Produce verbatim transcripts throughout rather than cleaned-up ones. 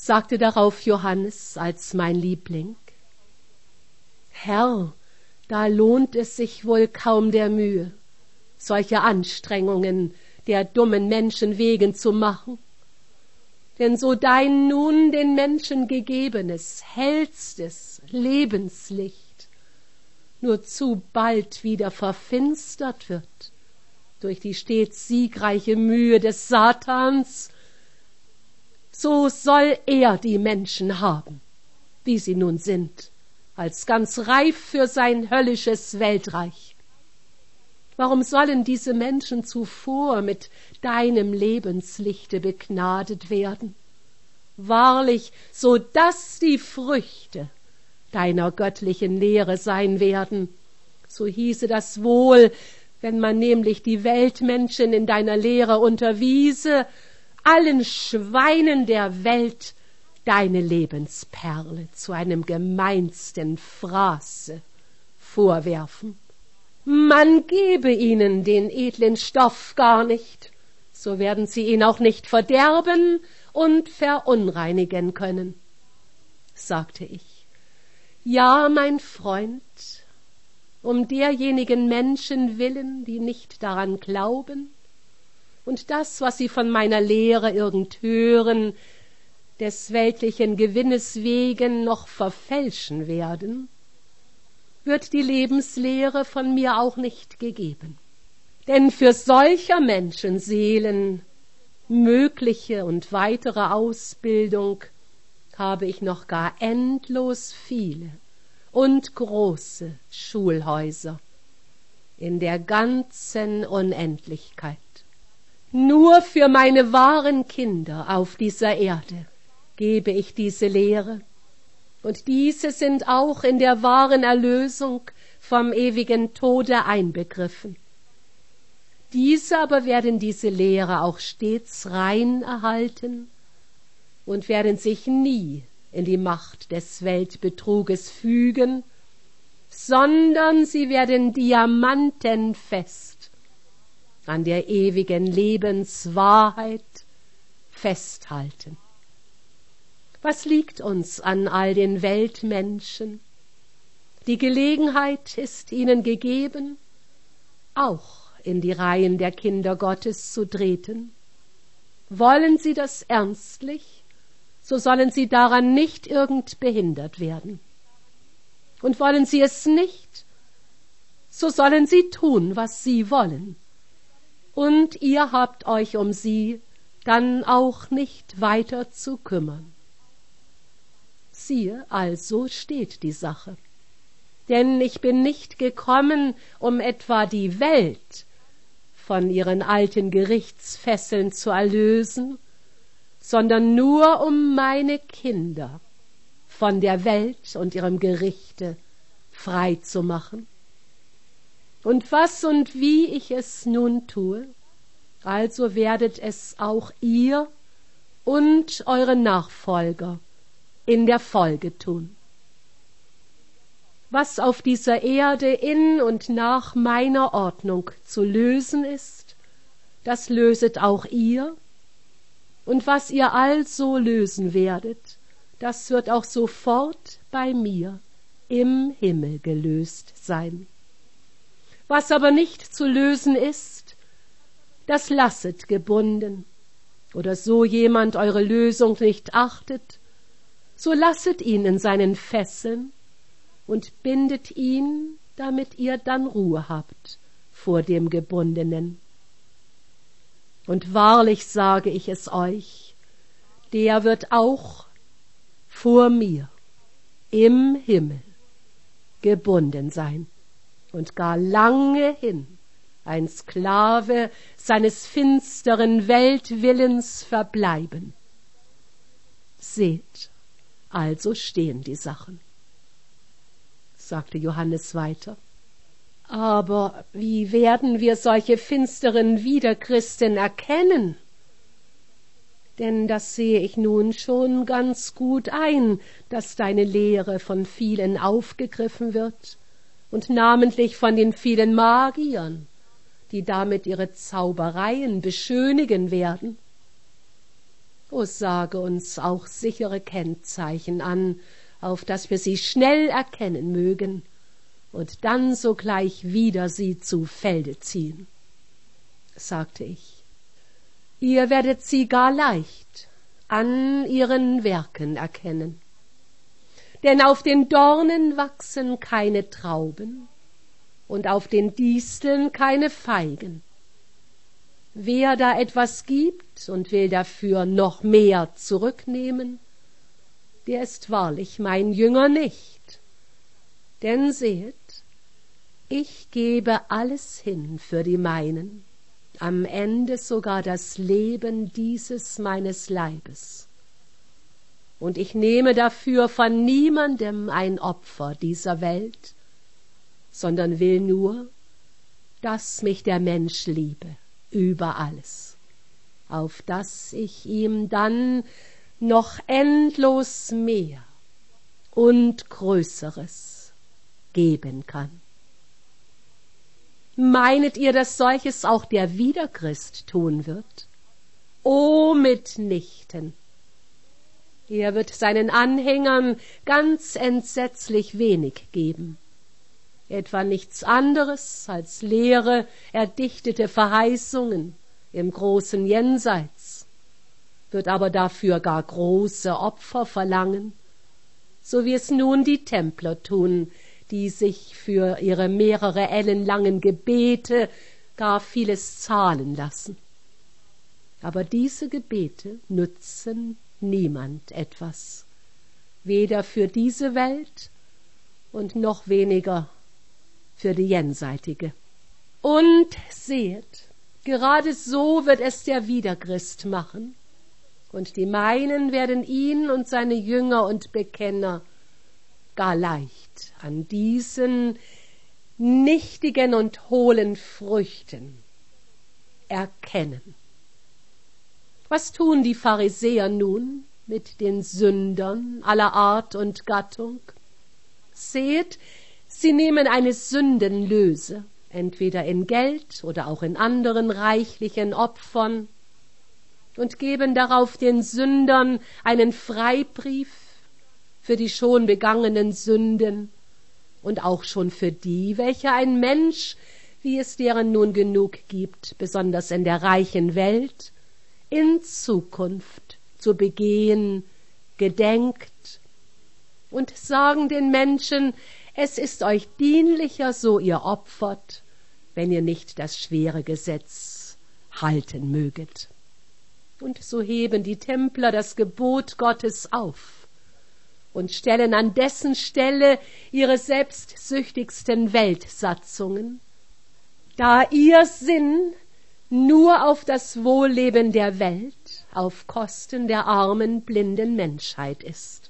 sagte darauf Johannes als mein Liebling. Herr, da lohnt es sich wohl kaum der Mühe, solche Anstrengungen der dummen Menschen wegen zu machen. Denn so dein nun den Menschen gegebenes, hellstes Lebenslicht nur zu bald wieder verfinstert wird durch die stets siegreiche Mühe des Satans, so soll er die Menschen haben, wie sie nun sind, als ganz reif für sein höllisches Weltreich. Warum sollen diese Menschen zuvor mit deinem Lebenslichte begnadet werden? Wahrlich, so dass die Früchte deiner göttlichen Lehre sein werden, so hieße das wohl, wenn man nämlich die Weltmenschen in deiner Lehre unterwiese, allen Schweinen der Welt deine Lebensperle zu einem gemeinsten Fraße vorwerfen. Man gebe ihnen den edlen Stoff gar nicht, so werden sie ihn auch nicht verderben und verunreinigen können, sagte ich. Ja, mein Freund, um derjenigen Menschen willen, die nicht daran glauben und das, was sie von meiner Lehre irgend hören, des weltlichen Gewinnes wegen noch verfälschen werden, wird die Lebenslehre von mir auch nicht gegeben. Denn für solcher Menschenseelen mögliche und weitere Ausbildung habe ich noch gar endlos viele und große Schulhäuser in der ganzen Unendlichkeit. Nur für meine wahren Kinder auf dieser Erde gebe ich diese Lehre, und diese sind auch in der wahren Erlösung vom ewigen Tode einbegriffen. Diese aber werden diese Lehre auch stets rein erhalten und werden sich nie in die Macht des Weltbetruges fügen, sondern sie werden diamantenfest an der ewigen Lebenswahrheit festhalten. Was liegt uns an all den Weltmenschen? Die Gelegenheit ist ihnen gegeben, auch in die Reihen der Kinder Gottes zu treten. Wollen sie das ernstlich, so sollen sie daran nicht irgend behindert werden. Und wollen sie es nicht, so sollen sie tun, was sie wollen. Und ihr habt euch um sie dann auch nicht weiter zu kümmern. Siehe, also steht die Sache. Denn ich bin nicht gekommen, um etwa die Welt von ihren alten Gerichtsfesseln zu erlösen, sondern nur um meine Kinder von der Welt und ihrem Gerichte frei zu machen. Und was und wie ich es nun tue, also werdet es auch ihr und eure Nachfolger in der Folge tun. Was auf dieser Erde in und nach meiner Ordnung zu lösen ist, das löset auch ihr, und was ihr also lösen werdet, das wird auch sofort bei mir im Himmel gelöst sein. Was aber nicht zu lösen ist, das lasset gebunden, oder so jemand eure Lösung nicht achtet, so lasset ihn in seinen Fesseln und bindet ihn, damit ihr dann Ruhe habt vor dem Gebundenen. Und wahrlich sage ich es euch, der wird auch vor mir im Himmel gebunden sein und gar lange hin ein Sklave seines finsteren Weltwillens verbleiben. Seht, also stehen die Sachen, sagte Johannes weiter. Aber wie werden wir solche finsteren Widerchristen erkennen? Denn das sehe ich nun schon ganz gut ein, dass deine Lehre von vielen aufgegriffen wird, und namentlich von den vielen Magiern, die damit ihre Zaubereien beschönigen werden. O sage uns auch sichere Kennzeichen an, auf dass wir sie schnell erkennen mögen und dann sogleich wieder sie zu Felde ziehen. Sagte ich, ihr werdet sie gar leicht an ihren Werken erkennen. Denn auf den Dornen wachsen keine Trauben und auf den Disteln keine Feigen. Wer da etwas gibt und will dafür noch mehr zurücknehmen, der ist wahrlich mein Jünger nicht. Denn sehet, ich gebe alles hin für die meinen, am Ende sogar das Leben dieses meines Leibes. Und ich nehme dafür von niemandem ein Opfer dieser Welt, sondern will nur, dass mich der Mensch liebe über alles, auf dass ich ihm dann noch endlos mehr und Größeres geben kann. Meinet ihr, dass solches auch der Wiederchrist tun wird? O mitnichten! Er wird seinen Anhängern ganz entsetzlich wenig geben, etwa nichts anderes als leere, erdichtete Verheißungen im großen Jenseits, wird aber dafür gar große Opfer verlangen, so wie es nun die Templer tun, die sich für ihre mehrere Ellen langen Gebete gar vieles zahlen lassen. Aber diese Gebete nützen niemand etwas, weder für diese Welt und noch weniger für die jenseitige. Und seht, gerade so wird es der Wiederchrist machen, und die meinen werden ihn und seine Jünger und Bekenner gar leicht an diesen nichtigen und hohlen Früchten erkennen. Was tun die Pharisäer nun mit den Sündern aller Art und Gattung? Seht, sie nehmen eine Sündenlöse, entweder in Geld oder auch in anderen reichlichen Opfern, und geben darauf den Sündern einen Freibrief für die schon begangenen Sünden und auch schon für die, welche ein Mensch, wie es deren nun genug gibt, besonders in der reichen Welt, in Zukunft zu begehen gedenkt, und sagen den Menschen, es ist euch dienlicher, so ihr opfert, wenn ihr nicht das schwere Gesetz halten möget. Und so heben die Templer das Gebot Gottes auf und stellen an dessen Stelle ihre selbstsüchtigsten Weltsatzungen, da ihr Sinn nur auf das Wohlleben der Welt, auf Kosten der armen, blinden Menschheit ist.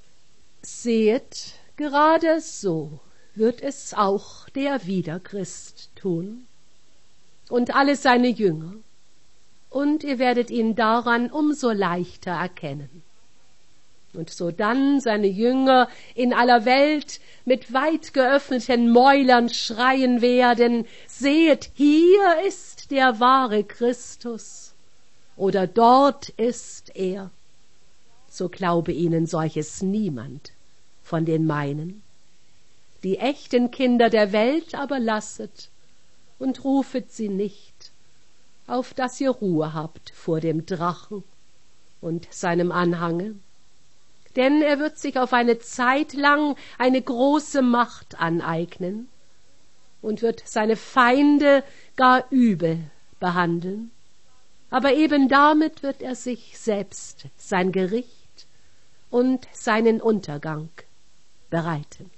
Seht, gerade so wird es auch der Wiederchrist tun und alle seine Jünger, und ihr werdet ihn daran umso leichter erkennen. Und so dann seine Jünger in aller Welt mit weit geöffneten Mäulern schreien werden, sehet, hier ist der wahre Christus, oder dort ist er, so glaube ihnen solches niemand von den meinen. Die echten Kinder der Welt aber lasset und rufet sie nicht, auf dass ihr Ruhe habt vor dem Drachen und seinem Anhange. Denn er wird sich auf eine Zeit lang eine große Macht aneignen und wird seine Feinde gar übel behandeln. Aber eben damit wird er sich selbst sein Gericht und seinen Untergang bereiten.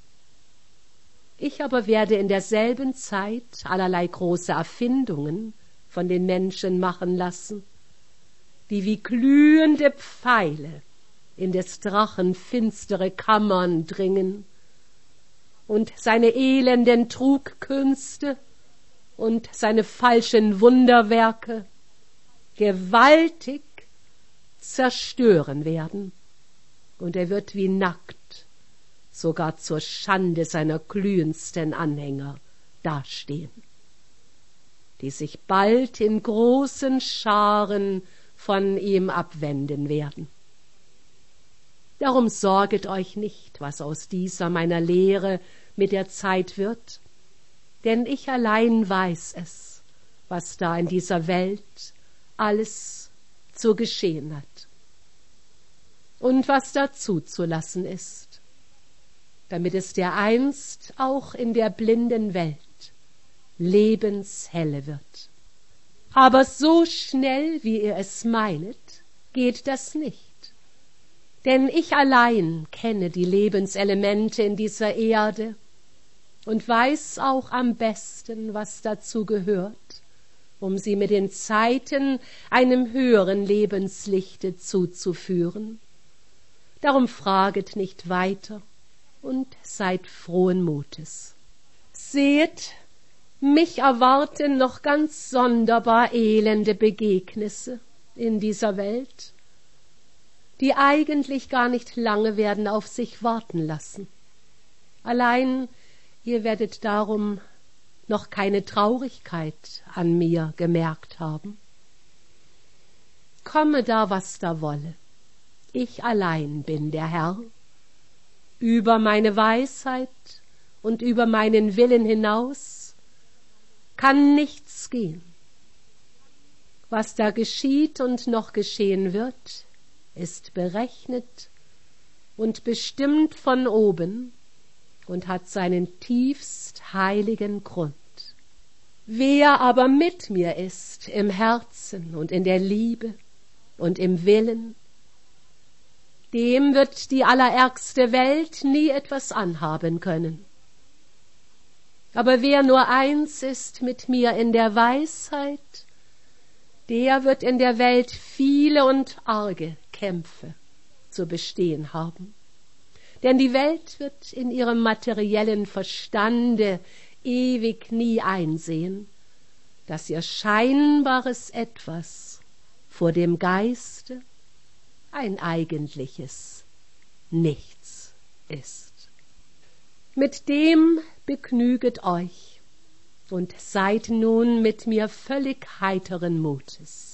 Ich aber werde in derselben Zeit allerlei große Erfindungen von den Menschen machen lassen, die wie glühende Pfeile in des Drachen finstere Kammern dringen und seine elenden Trugkünste und seine falschen Wunderwerke gewaltig zerstören werden, und er wird wie nackt, sogar zur Schande seiner glühendsten Anhänger dastehen, die sich bald in großen Scharen von ihm abwenden werden. Darum sorget euch nicht, was aus dieser meiner Lehre mit der Zeit wird, denn ich allein weiß es, was da in dieser Welt alles zu geschehen hat und was da zuzulassen ist, damit es dereinst auch in der blinden Welt lebenshelle wird. Aber so schnell, wie ihr es meinet, geht das nicht. Denn ich allein kenne die Lebenselemente in dieser Erde und weiß auch am besten, was dazu gehört, um sie mit den Zeiten einem höheren Lebenslichte zuzuführen. Darum fraget nicht weiter und seid frohen Mutes. Seht, mich erwarten noch ganz sonderbar elende Begegnisse in dieser Welt, die eigentlich gar nicht lange werden auf sich warten lassen. Allein ihr werdet darum noch keine Traurigkeit an mir gemerkt haben. Komme da, was da wolle, ich allein bin der Herr. Über meine Weisheit und über meinen Willen hinaus kann nichts gehen. Was da geschieht und noch geschehen wird, ist berechnet und bestimmt von oben und hat seinen tiefst heiligen Grund. Wer aber mit mir ist im Herzen und in der Liebe und im Willen, dem wird die allerärgste Welt nie etwas anhaben können. Aber wer nur eins ist mit mir in der Weisheit, der wird in der Welt viele und arge Kämpfe zu bestehen haben. Denn die Welt wird in ihrem materiellen Verstande ewig nie einsehen, dass ihr scheinbares Etwas vor dem Geiste ein eigentliches Nichts ist. Mit dem begnüget euch und seid nun mit mir völlig heiteren Mutes.